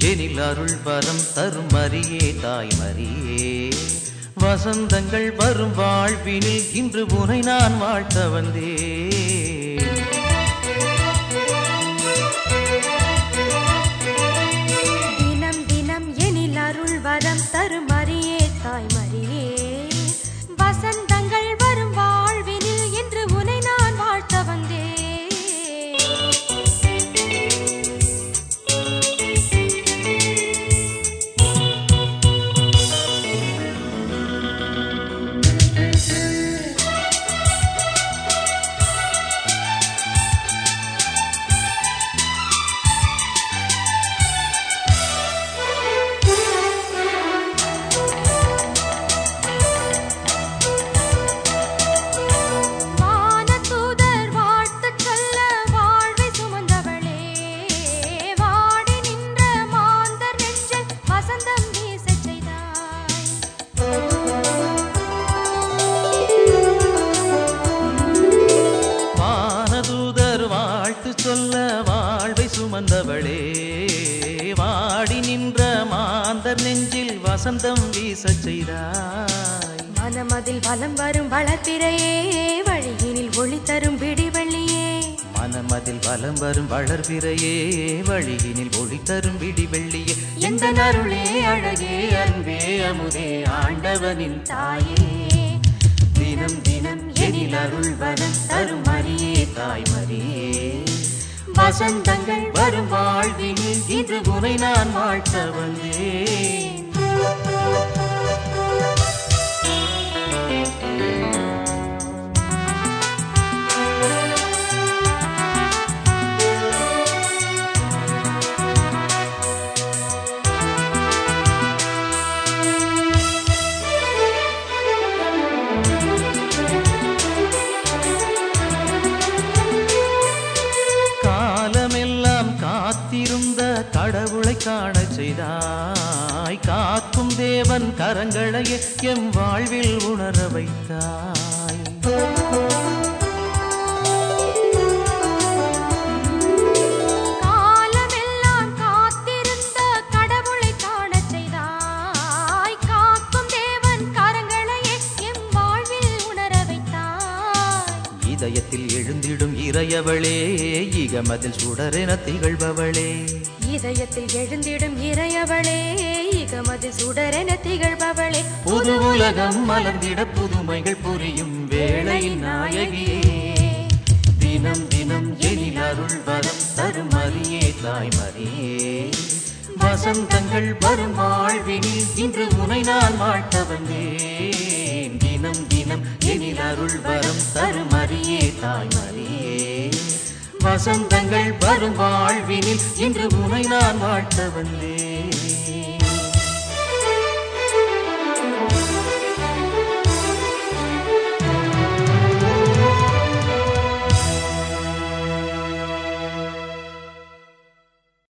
எனில் அருள் வரம் தரும் மரியே தாய் மரியே வசந்தங்கள் வரும் வாழ்வினில் இன்று உனை நான் வாழ்த்த வந்தேன் தினம் தினம் எனில் அருள் வரம் தரும் மரியே தாய் மரியே வசந்தங்கள் வரும் வாழ்வினில் இன்று உனை நான் வாழ்த்த வந்தேன் சொல்ல வாழ்வை சுமந்தவளே வாடி நின்ற மாந்தர் நெஞ்சில் வசந்தம் வீசச் செய்தாய் மனமதில் வலம் வரும் வளர்பிறையே வழியினில் ஒளி தரும் விடிவெள்ளியே மனமதில் வலம் வரும் வளர்பிறையே வழியினில் ஒளி தரும் விடிவெள்ளியே எந்த அருளே அழகே அன்பே அமுதே ஆண்டவனின் தாயே தினம் தினம் எனில் அருள் வரம் தரும் மரியே தாய் மரியே வசந்தங்கள் வரும் வாழ்வினில் இன்று உனை நான் வாழ்த்த வந்தேன் காத்திருந்த கடவுளை காண செய்தாய் காக்கும் தேவன் கரங்களையே எம் வாழ்வில் உணர வைத்தாய் காலமெல்லாம் காத்திருந்த கடவுளை காண செய்தாய் காக்கும் தேவன் கரங்களையே எம் வாழ்வில் உணர வைத்தாய் இதயத்தில் எழுந்திடும் இறையவளே இகமதில் சுடரென திகழ்பவளே இதயத்தில் எழுந்திடும் இறையவளே இகமதில் சுடரென திகழ்பவளே புது உலகம் மலர்ந்திட புதுமைகள் புரியும் வேளையின் நாயகியே தினம் தினம் எனில் அருள் வரம் தரும் மரியே தாய் மரியே வசந்தங்கள் வரும் வாழ்வினில் இன்று உனை நான் வாழ்த்த வந்தேன் தினம் தினம் எனில் அருள் வரம் தரும் மரியே தாய் மரியே வசந்தங்கள் வரும் வாழ்வினில் இன்று உனை நான் வாழ்த்த வந்தேன்